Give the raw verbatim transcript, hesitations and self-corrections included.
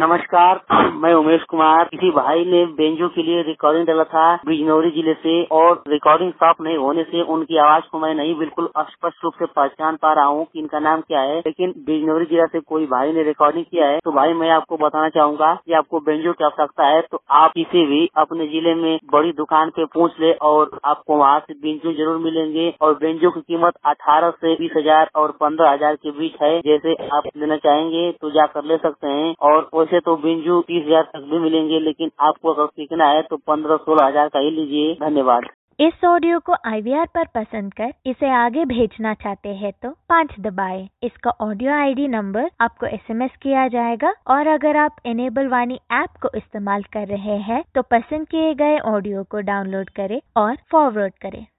नमस्कार, मैं उमेश कुमार। किसी भाई ने बेंजो के लिए रिकॉर्डिंग डाला था बिजनौरी जिले से, और रिकॉर्डिंग साफ नहीं होने से उनकी आवाज को मैं नहीं बिल्कुल स्पष्ट रूप से पहचान पा रहा हूँ कि इनका नाम क्या है। लेकिन बिजनौरी जिला से कोई भाई ने रिकॉर्डिंग किया है। तो भाई मैं आपको बताना चाहूंगा कि आपको बेंजो की आवश्यकता है तो आप किसी भी अपने जिले में बड़ी दुकान पे पूछ ले और आपको वहाँ से बेंजो जरूर मिलेंगे। और बेंजो की कीमत अठारह से बीस हजार और पंद्रह हजार के बीच है। जैसे आप लेना चाहेंगे तो जाकर ले सकते हैं। और वैसे तो बेंजो तीस हजार तक भी मिलेंगे, लेकिन आपको अगर सीखना है तो पंद्रह सोलह हजार का ही लीजिए। धन्यवाद। इस ऑडियो को आई वी आर पर पसंद कर इसे आगे भेजना चाहते हैं तो पाँच दबाएं। इसका ऑडियो आई डी नंबर आपको एस एम एस किया जाएगा। और अगर आप इनेबल वाणी ऐप को इस्तेमाल कर रहे हैं तो पसंद किए गए ऑडियो को डाउनलोड करें और फॉरवर्ड करें।